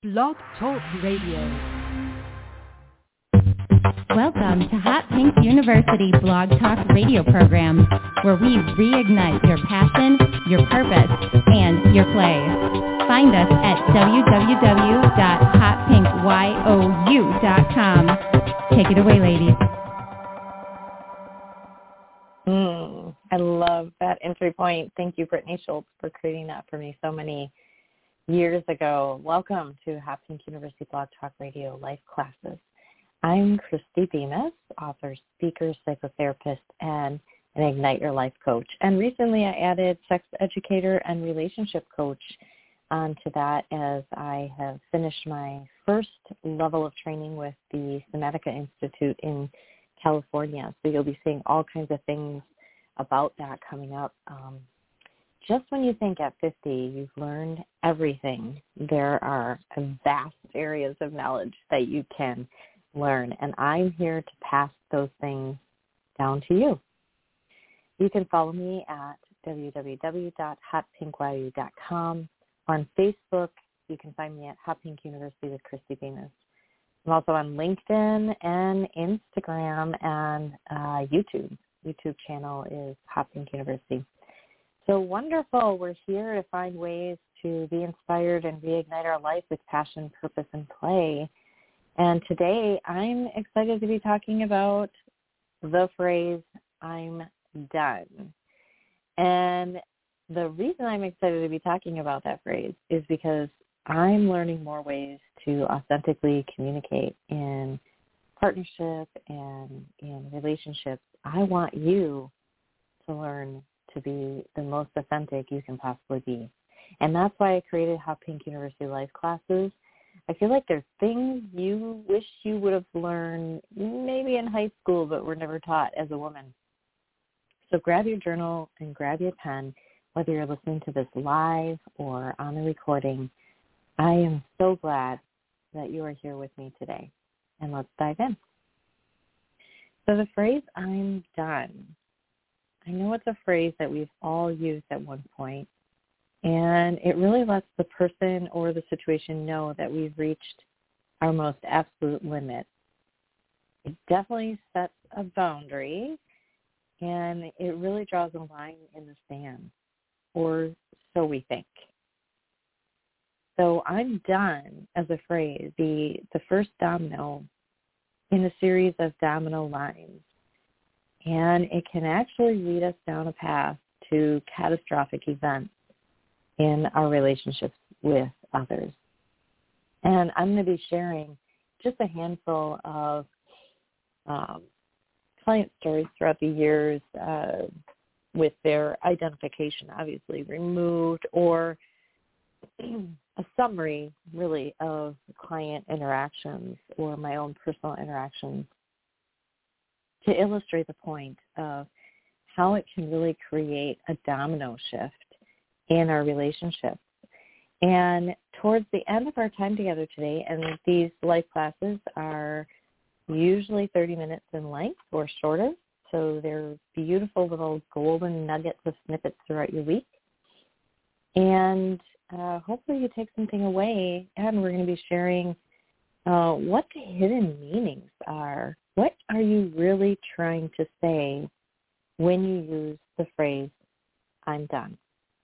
Blog Talk Radio. Welcome to Hot Pink University Blog Talk Radio program, where we reignite your passion, your purpose, and your play. Find us at www.hotpinkyou.com. Take it away, ladies. I love that entry point. Thank you, Brittany Schultz, for creating that for me so many years ago. Welcome to Hot Pink University Blog Talk Radio Life Classes. I'm Christy Bemis, author, speaker, psychotherapist, and an Ignite Your Life coach. And recently I added sex educator and relationship coach onto that as I have finished my first level of training with the Somatica Institute in California. So you'll be seeing all kinds of things about that coming up. Just when you think at 50 you've learned everything, there are vast areas of knowledge that you can learn, and I'm here to pass those things down to you. You can follow me at www.hotpinkyou.com. On Facebook, you can find me at Hot Pink University with Christy Bemis. I'm also on LinkedIn and Instagram and YouTube. YouTube channel is Hot Pink University. So wonderful. We're here to find ways to be inspired and reignite our life with passion, purpose, and play. And today I'm excited to be talking about the phrase, I'm done. And the reason I'm excited to be talking about that phrase is because I'm learning more ways to authentically communicate in partnership and in relationships. I want you to learn to be the most authentic you can possibly be. And that's why I created Hot Pink University Life Classes. I feel like there's things you wish you would have learned maybe in high school but were never taught as a woman. So grab your journal and grab your pen, whether you're listening to this live or on a recording. I am so glad that you are here with me today. And let's dive in. So the phrase, I'm done. I know it's a phrase that we've all used at one point, and it really lets the person or the situation know that we've reached our most absolute limit. It definitely sets a boundary, and it really draws a line in the sand, or so we think. So I'm done as a phrase, the first domino in a series of domino lines. And it can actually lead us down a path to catastrophic events in our relationships with others. And I'm going to be sharing just a handful of client stories throughout the years with their identification obviously removed, or a summary really of client interactions or my own personal interactions, to illustrate the point of how it can really create a domino shift in our relationships. And towards the end of our time together today, and these life classes are usually 30 minutes in length or shorter, so they're beautiful little golden nuggets of snippets throughout your week. And hopefully you take something away, and we're going to be sharing what the hidden meanings are. What are you really trying to say when you use the phrase, I'm done?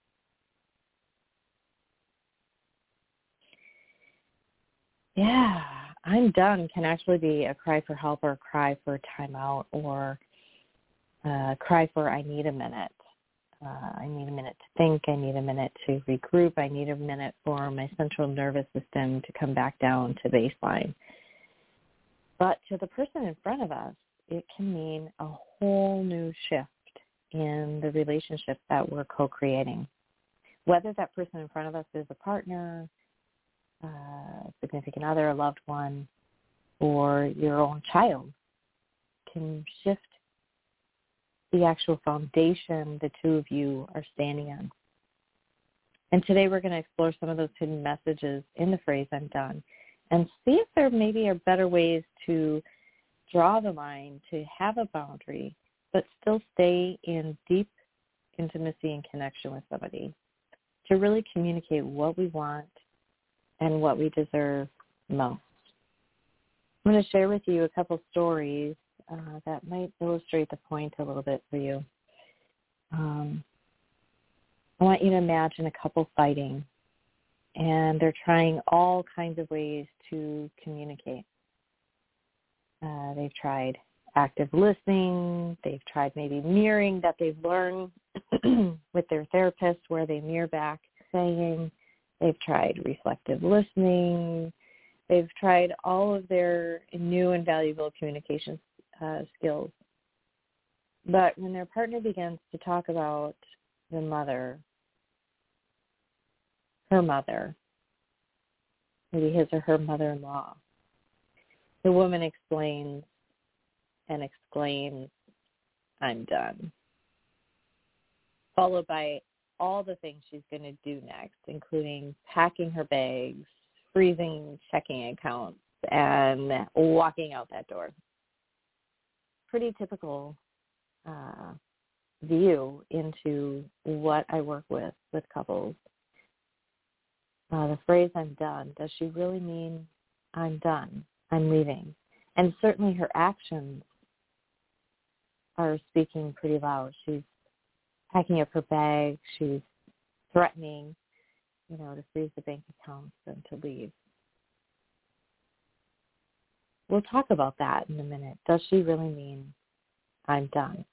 Yeah, I'm done can actually be a cry for help, or a cry for time out, or a cry for I need a minute. I need a minute to think. I need a minute to regroup. I need a minute for my central nervous system to come back down to baseline. But to the person in front of us, it can mean a whole new shift in the relationship that we're co-creating. Whether that person in front of us is a partner, a significant other, a loved one, or your own child, can shift the actual foundation the two of you are standing on. And today we're going to explore some of those hidden messages in the phrase, I'm done, and see if there maybe are better ways to draw the line, to have a boundary, but still stay in deep intimacy and connection with somebody, to really communicate what we want and what we deserve most. I'm going to share with you a couple stories that might illustrate the point a little bit for you. I want you to imagine a couple fighting, and they're trying all kinds of ways to communicate. They've tried active listening. They've tried maybe mirroring that they've learned with their therapist, where they mirror back saying. They've tried reflective listening. They've tried all of their new and valuable communication skills. But when their partner begins to talk about the mother, her mother, maybe his or her mother-in-law, the woman explains and exclaims, "I'm done," followed by all the things she's going to do next, including packing her bags, freezing checking accounts, and walking out that door. Pretty typical view into what I work with couples. The phrase, "I'm done," does she really mean I'm done, I'm leaving? And certainly her actions are speaking pretty loud. She's packing up her bag. She's threatening, to freeze the bank accounts and to leave. We'll talk about that in a minute. Does she really mean I'm done?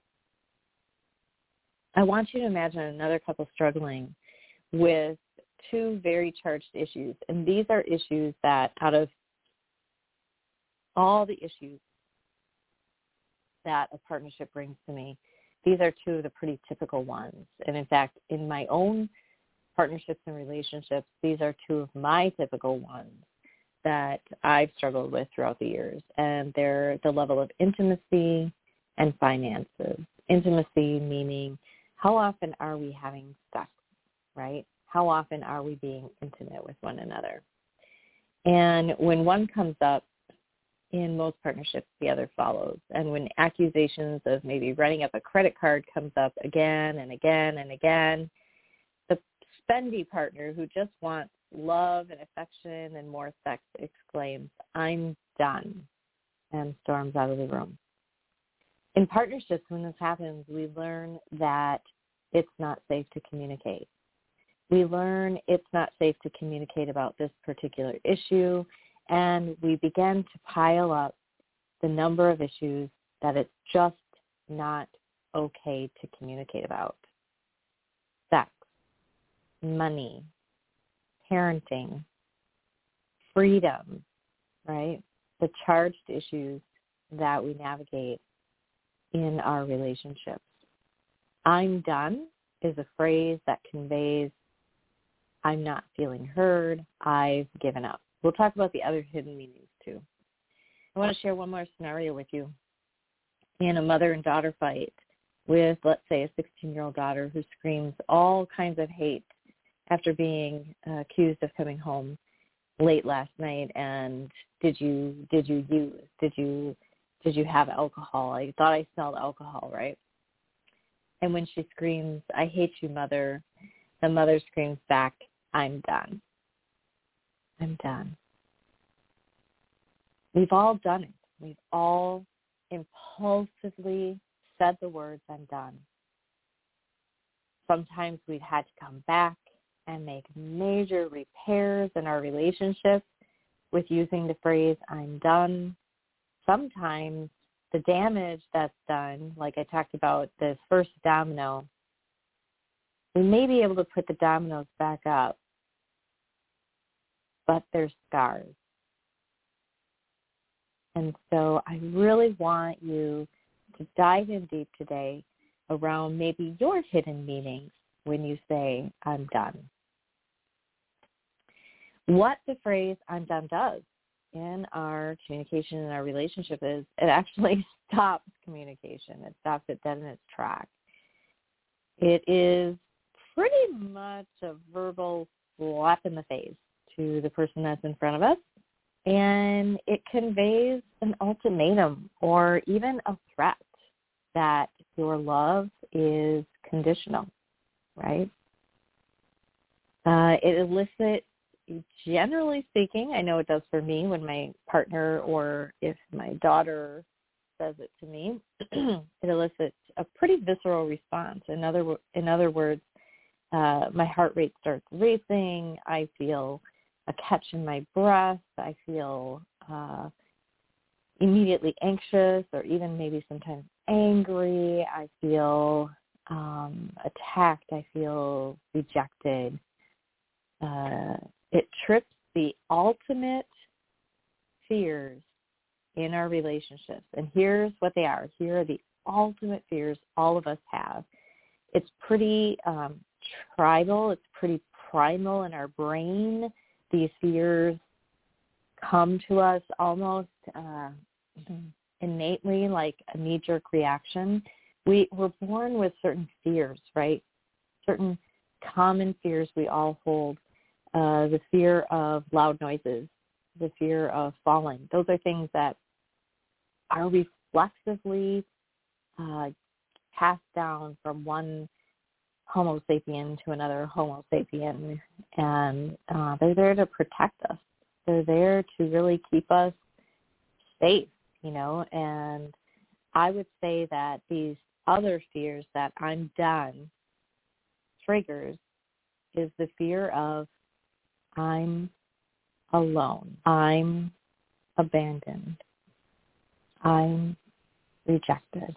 I want you to imagine another couple struggling with two very charged issues. And these are issues that, out of all the issues that a partnership brings to me, these are two of the pretty typical ones. And in fact, in my own partnerships and relationships, these are two of my typical ones that I've struggled with throughout the years. And they're the level of intimacy and finances. Intimacy meaning, how often are we having sex, right? How often are we being intimate with one another? And when one comes up, in most partnerships, the other follows. And when accusations of maybe running up a credit card comes up again and again and again, the spendy partner who just wants love and affection and more sex exclaims, "I'm done," and storms out of the room. In partnerships, when this happens, we learn that it's not safe to communicate. We learn it's not safe to communicate about this particular issue, and we begin to pile up the number of issues that it's just not okay to communicate about. Sex, money, parenting, freedom, right? The charged issues that we navigate in our relationships. "I'm done" is a phrase that conveys, I'm not feeling heard, I've given up. We'll talk about the other hidden meanings too. I want to share one more scenario with you. In a mother and daughter fight with, let's say, a 16-year-old daughter who screams all kinds of hate after being accused of coming home late last night, and did you have alcohol? I thought I smelled alcohol, right? And when she screams, "I hate you, Mother," the mother screams back, "I'm done. I'm done." We've all done it. We've all impulsively said the words, "I'm done." Sometimes we've had to come back and make major repairs in our relationship with using the phrase, "I'm done." Sometimes the damage that's done, like I talked about the first domino, we may be able to put the dominoes back up, but there's scars. And so I really want you to dive in deep today around maybe your hidden meanings when you say, "I'm done." What the phrase "I'm done" does in our communication and our relationship is it actually stops communication. It stops it dead in its track. It is pretty much a verbal slap in the face to the person that's in front of us, and it conveys an ultimatum or even a threat that your love is conditional, right? It elicits generally speaking, I know it does for me when my partner or if my daughter says it to me, it elicits a pretty visceral response. In other words, my heart rate starts racing. I feel a catch in my breath. I feel immediately anxious or even maybe sometimes angry. I feel attacked. I feel rejected. It trips the ultimate fears in our relationships. And here's what they are. Here are the ultimate fears all of us have. It's pretty tribal. It's pretty primal in our brain. These fears come to us almost innately, like a knee-jerk reaction. We're born with certain fears, right? Certain common fears we all hold. The fear of loud noises, the fear of falling. Those are things that are reflexively passed down from one Homo sapien to another Homo sapien, and they're there to protect us. They're there to really keep us safe, and I would say that these other fears that I'm done triggers is the fear of I'm alone, I'm abandoned, I'm rejected.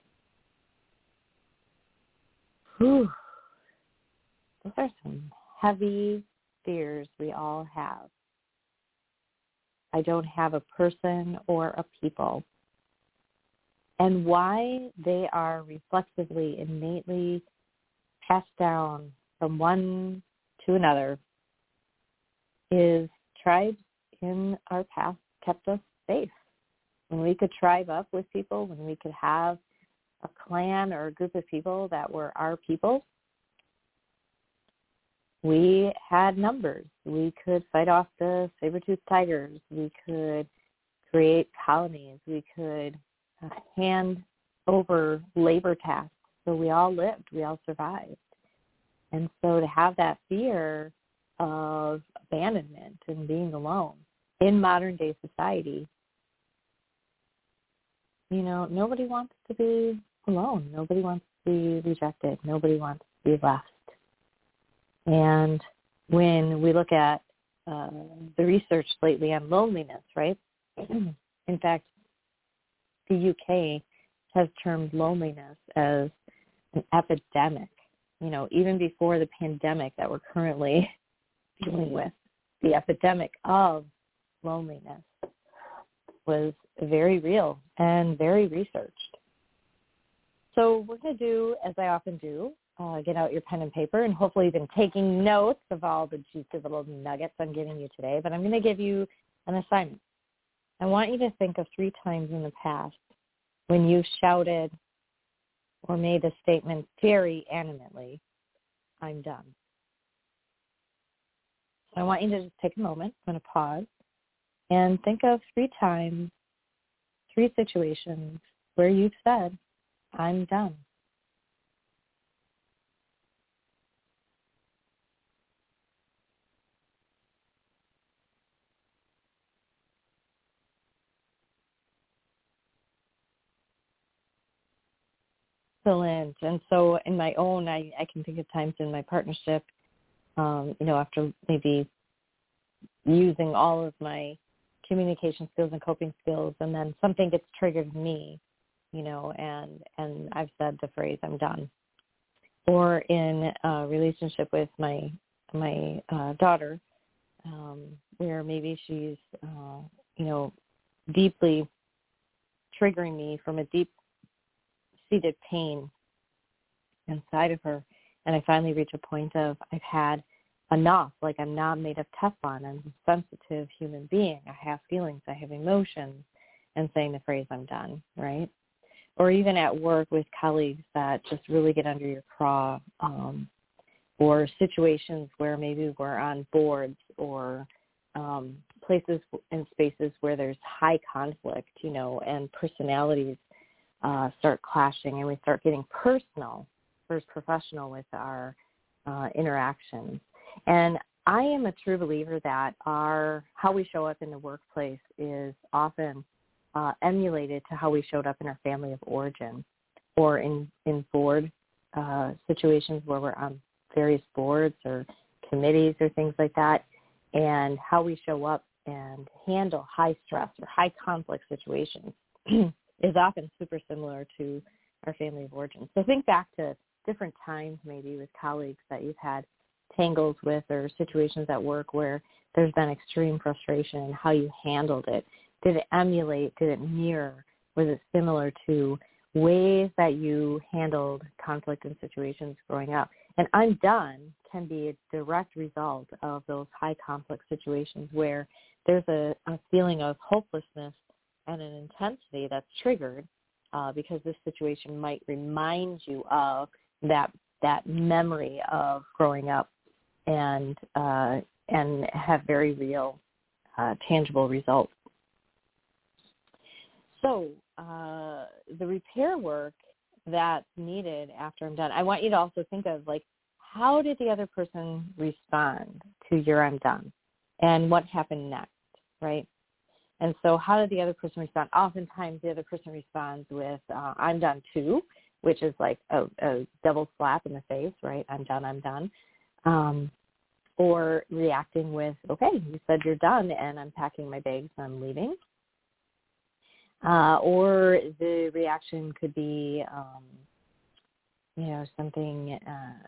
Whew. Those are some heavy fears we all have. I don't have a person or a people. And why they are reflexively, innately passed down from one to another is tribes in our past kept us safe. When we could tribe up with people, when we could have a clan or a group of people that were our people, we had numbers. We could fight off the saber-toothed tigers. We could create colonies. We could hand over labor tasks. So we all lived. We all survived. And so to have that fear of abandonment and being alone in modern-day society, nobody wants to be alone. Nobody wants to be rejected. Nobody wants to be left. And when we look at the research lately on loneliness, right? In fact, the UK has termed loneliness as an epidemic. Even before the pandemic that we're currently dealing with, the epidemic of loneliness was very real and very researched. So we're going to do, as I often do, get out your pen and paper, and hopefully you've been taking notes of all the juicy little nuggets I'm giving you today, but I'm going to give you an assignment. I want you to think of 3 times in the past when you shouted or made a statement very animately, I'm done. So I want you to just take a moment. I'm going to pause and think of 3 times, 3 situations where you've said, I'm done. Excellent. And so in my own, I can think of times in my partnership, after maybe using all of my communication skills and coping skills, and then something gets triggered in me, and I've said the phrase, I'm done. Or in a relationship with my daughter, where maybe she's, deeply triggering me from a deep-seated pain inside of her. And I finally reach a point of I've had enough. Like, I'm not made of Teflon. I'm a sensitive human being. I have feelings. I have emotions. And saying the phrase, I'm done, right? Or even at work with colleagues that just really get under your craw, or situations where maybe we're on boards or places and spaces where there's high conflict, and personalities start clashing, and we start getting personal versus professional with our interactions. And I am a true believer that how we show up in the workplace is often emulated to how we showed up in our family of origin, or in board situations where we're on various boards or committees or things like that, and how we show up and handle high stress or high conflict situations is often super similar to our family of origin. So think back to different times maybe with colleagues that you've had tangles with, or situations at work where there's been extreme frustration, and how you handled it. Did it emulate? Did it mirror? Was it similar to ways that you handled conflict in situations growing up? And I'm done can be a direct result of those high conflict situations where there's a feeling of hopelessness and an intensity that's triggered because this situation might remind you of that memory of growing up and have very real, tangible results. So the repair work that's needed after I'm done, I want you to also think of, like, how did the other person respond to your I'm done, and what happened next, right? And so how did the other person respond? Oftentimes the other person responds with I'm done too, which is like a double slap in the face, right? I'm done. Or reacting with, okay, you said you're done, and I'm packing my bags and I'm leaving. Or the reaction could be, something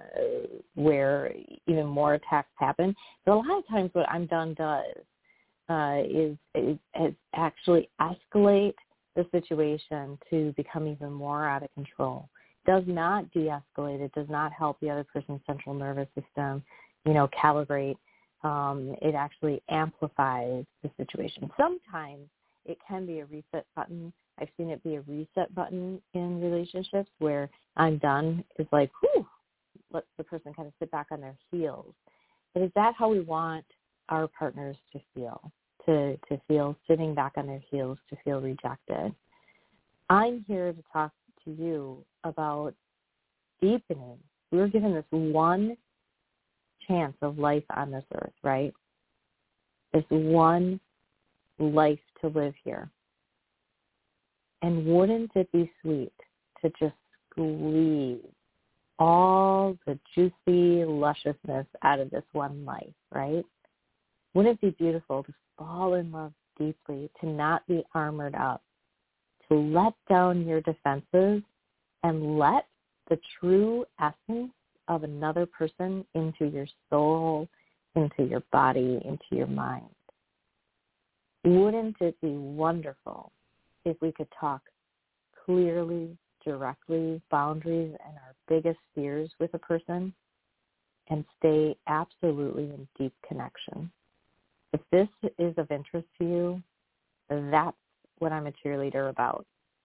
where even more attacks happen. But a lot of times what I'm done does is actually escalate the situation to become even more out of control. Does not de-escalate. It does not help the other person's central nervous system, calibrate. It actually amplifies the situation. Sometimes it can be a reset button. I've seen it be a reset button in relationships where I'm done is like, whew, let the person kind of sit back on their heels. But is that how we want our partners to feel? To feel sitting back on their heels, to feel rejected? I'm here to talk to you about deepening. We were given this one chance of life on this earth, right? This one life to live here. And wouldn't it be sweet to just squeeze all the juicy lusciousness out of this one life, right? Wouldn't it be beautiful to fall in love deeply, to not be armored up, to let down your defenses and let the true essence of another person into your soul, into your body, into your mind? Wouldn't it be wonderful if we could talk clearly, directly, boundaries and our biggest fears with a person, and stay absolutely in deep connection? If this is of interest to you, that's what I'm a cheerleader about.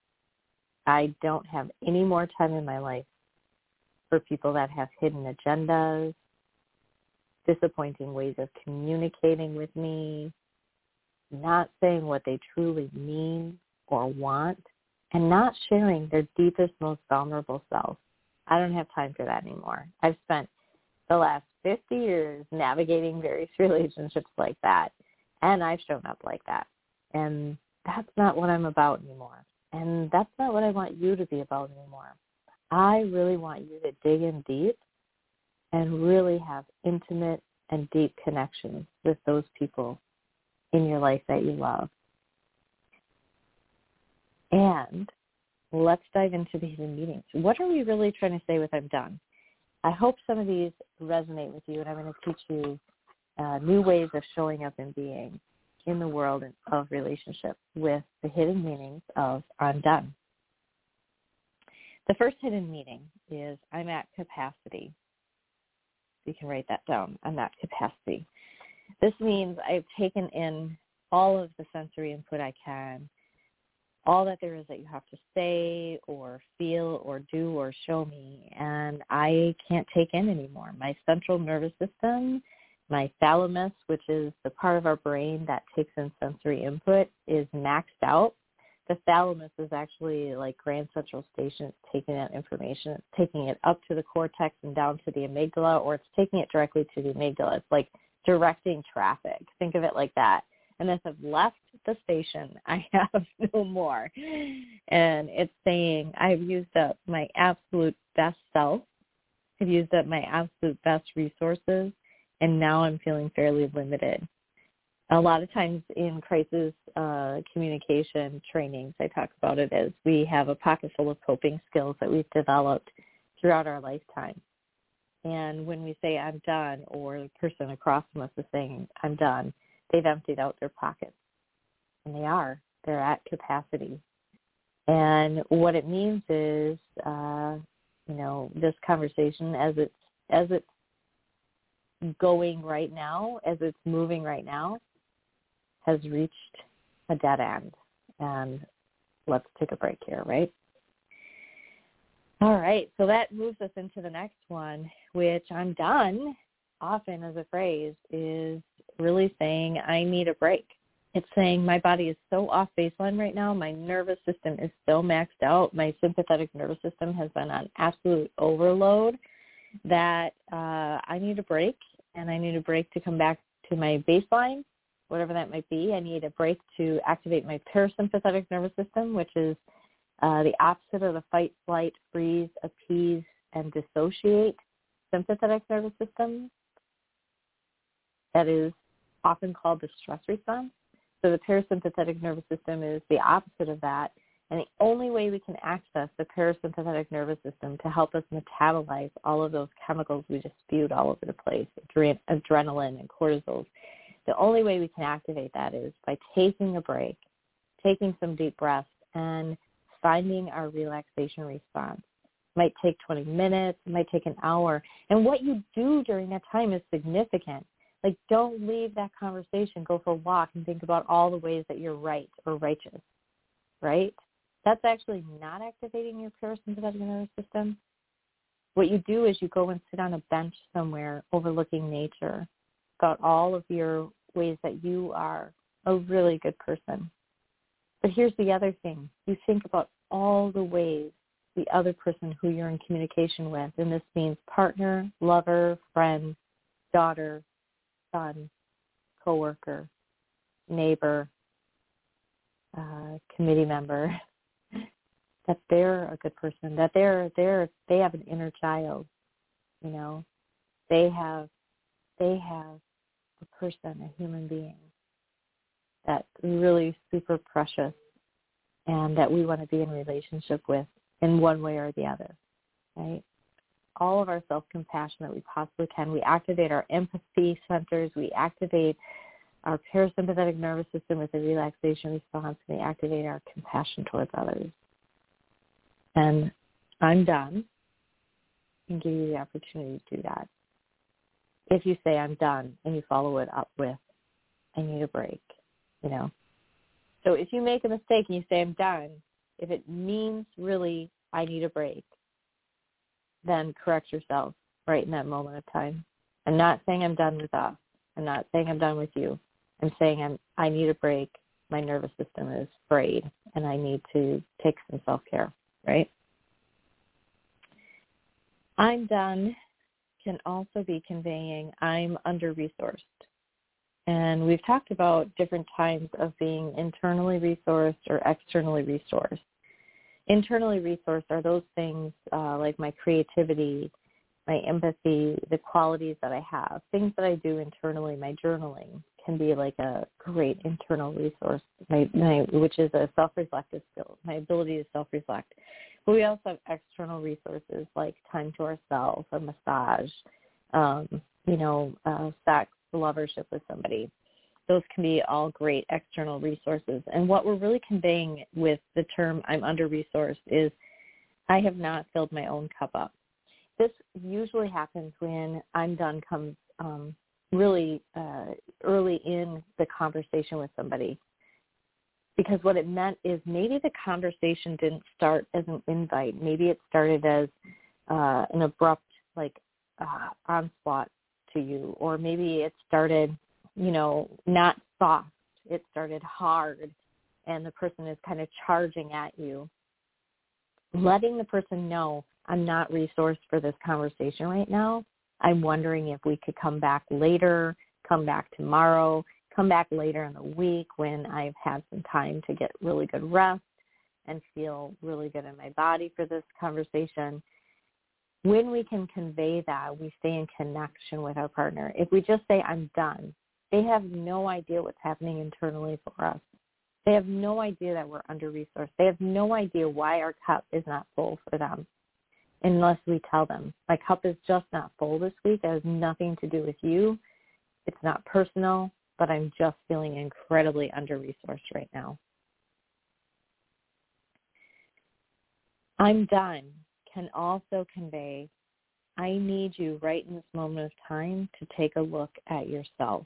I don't have any more time in my life for people that have hidden agendas, disappointing ways of communicating with me, not saying what they truly mean or want, and not sharing their deepest, most vulnerable self. I don't have time for that anymore. I've spent the last 50 years navigating various relationships like that, and I've shown up like that. And that's not what I'm about anymore. And that's not what I want you to be about anymore. I really want you to dig in deep and really have intimate and deep connections with those people in your life that you love. And let's dive into these meetings. What are we really trying to say with I'm done? I hope some of these resonate with you, and I'm going to teach you new ways of showing up and being in the world of relationship with the hidden meanings of I'm done. The first hidden meaning is I'm at capacity. You can write that down. I'm at capacity. This means I've taken in all of the sensory input I can, all that there is that you have to say or feel or do or show me, and I can't take in anymore. My central nervous system, my thalamus, which is the part of our brain that takes in sensory input, is maxed out. The thalamus is actually like Grand Central Station. It's taking that information, it's taking it up to the cortex and down to the amygdala, or it's taking it directly to the amygdala. It's like directing traffic. Think of it like that. And as I've left the station, I have no more. And it's saying I've used up my absolute best self. I've used up my absolute best resources, and now I'm feeling fairly limited. A lot of times in crisis communication trainings, I talk about it as we have a pocket full of coping skills that we've developed throughout our lifetime. And when we say I'm done, or the person across from us is saying I'm done, they've emptied out their pockets. And they're at capacity. And what it means is, this conversation as it's going right now, as it's moving right now, has reached a dead end. And let's take a break here, right? All right, so that moves us into the next one, which I'm done, often as a phrase, is really saying I need a break. It's saying my body is so off baseline right now. My nervous system is so maxed out. My sympathetic nervous system has been on absolute overload that I need a break, and I need a break to come back to my baseline, whatever that might be. I need a break to activate my parasympathetic nervous system, which is the opposite of the fight, flight, freeze, appease, and dissociate sympathetic nervous system. That is often called the stress response. So the parasympathetic nervous system is the opposite of that. And the only way we can access the parasympathetic nervous system to help us metabolize all of those chemicals we just spewed all over the place, adrenaline and cortisol, the only way we can activate that is by taking a break, taking some deep breaths, and finding our relaxation response. It might take 20 minutes. It might take an hour. And what you do during that time is significant. Like, don't leave that conversation. Go for a walk and think about all the ways that you're right or righteous, right? That's actually not activating your parasympathetic nervous system. What you do is you go and sit on a bench somewhere overlooking nature, about all of your ways that you are a really good person. But here's the other thing. You think about all the ways the other person who you're in communication with, and this means partner, lover, friend, daughter, son, coworker, neighbor, committee member, that they're a good person, that they have an inner child, they have a person, a human being that's really super precious and that we want to be in relationship with in one way or the other, right? All of our self-compassion that we possibly can. We activate our empathy centers. We activate our parasympathetic nervous system with a relaxation response. We activate our compassion towards others. And I'm done and give you the opportunity to do that. If you say I'm done and you follow it up with, I need a break, So if you make a mistake and you say I'm done, if it means really I need a break, then correct yourself right in that moment of time. I'm not saying I'm done with us. I'm not saying I'm done with you. I'm saying I need a break. My nervous system is frayed, and I need to take some self-care, right? I'm done can also be conveying I'm under-resourced. And we've talked about different times of being internally resourced or externally resourced. Internally resourced are those things like my creativity, my empathy, the qualities that I have, things that I do internally. My journaling can be like a great internal resource, which is a self-reflective skill, my ability to self-reflect. But we also have external resources like time to ourselves, a massage, sex, lovership with somebody. Those can be all great external resources. And what we're really conveying with the term I'm under-resourced is I have not filled my own cup up. This usually happens when I'm done comes really early in the conversation with somebody. Because what it meant is maybe the conversation didn't start as an invite. Maybe it started as an abrupt, onslaught to you. Or maybe it started not soft. It started hard, and the person is kind of charging at you. Letting the person know, I'm not resourced for this conversation right now. I'm wondering if we could come back later. come back tomorrow, come back later in the week when I've had some time to get really good rest and feel really good in my body for this conversation. When we can convey that, we stay in connection with our partner. If we just say, I'm done, they have no idea what's happening internally for us. They have no idea that we're under-resourced. They have no idea why our cup is not full for them unless we tell them, my cup is just not full this week. It has nothing to do with you. It's not personal, but I'm just feeling incredibly under-resourced right now. I'm done can also convey, I need you right in this moment of time to take a look at yourself.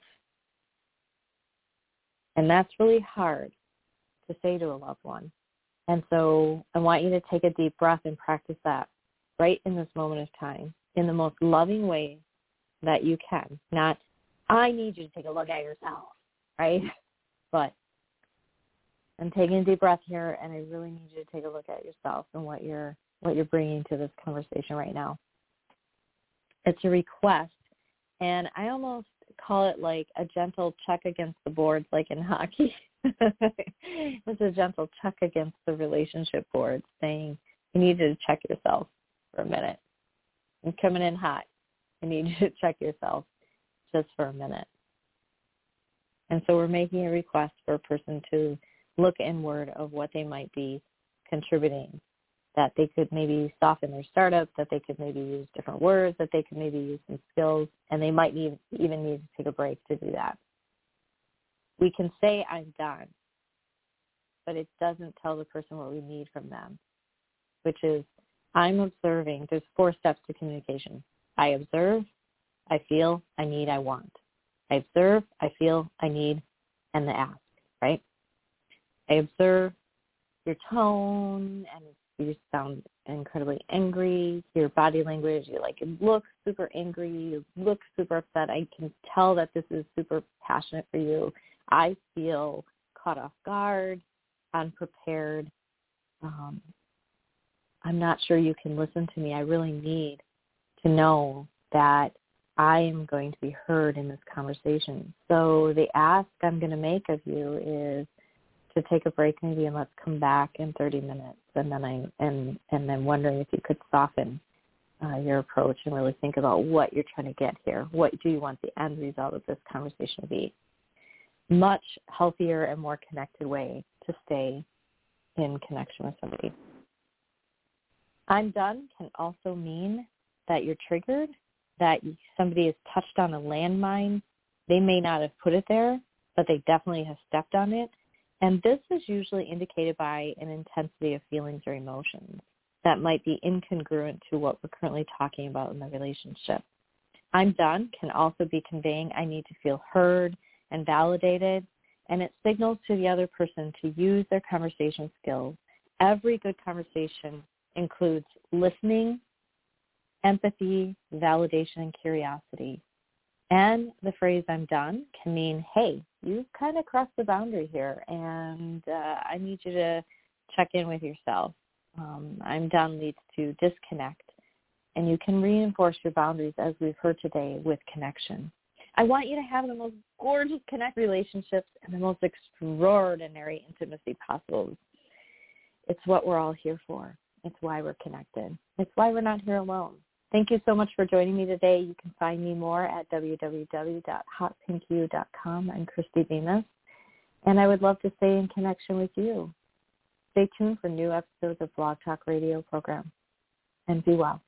And that's really hard to say to a loved one. And so I want you to take a deep breath and practice that right in this moment of time in the most loving way that you can. Not, I need you to take a look at yourself, right? But I'm taking a deep breath here, and I really need you to take a look at yourself and what you're bringing to this conversation right now. It's a request, and I almost call it like a gentle check against the boards, like in hockey. It's a gentle check against the relationship board, saying, you need to check yourself for a minute. I'm coming in hot. I need you to check yourself just for a minute. And so we're making a request for a person to look inward of what they might be contributing, that they could maybe soften their startup, that they could maybe use different words, that they could maybe use some skills, and they might even need to take a break to do that. We can say, I'm done, but it doesn't tell the person what we need from them, which is, I'm observing. There's 4 steps to communication. I observe, I feel, I need, I want. I observe, I feel, I need, and the ask, right? I observe your tone, and you sound incredibly angry. Your body language, you look super angry. You look super upset. I can tell that this is super passionate for you. I feel caught off guard, unprepared. I'm not sure you can listen to me. I really need to know that I am going to be heard in this conversation. So the ask I'm going to make of you is to take a break maybe, and let's come back in 30 minutes. And then wondering if you could soften your approach and really think about what you're trying to get here. What do you want the end result of this conversation to be? Much healthier and more connected way to stay in connection with somebody. I'm done can also mean that you're triggered, that somebody has touched on a landmine. They may not have put it there, but they definitely have stepped on it. And this is usually indicated by an intensity of feelings or emotions that might be incongruent to what we're currently talking about in the relationship. I'm done can also be conveying I need to feel heard and validated, and it signals to the other person to use their conversation skills. Every good conversation includes listening, empathy, validation, and curiosity. And the phrase I'm done can mean, hey, you've kind of crossed the boundary here, and I need you to check in with yourself. I'm done leads to disconnect, and you can reinforce your boundaries, as we've heard today, with connection. I want you to have the most gorgeous relationships and the most extraordinary intimacy possible. It's what we're all here for. It's why we're connected. It's why we're not here alone. Thank you so much for joining me today. You can find me more at www.hotpinkyou.com. I'm Christy Bemis, and I would love to stay in connection with you. Stay tuned for new episodes of Blog Talk Radio program, and be well.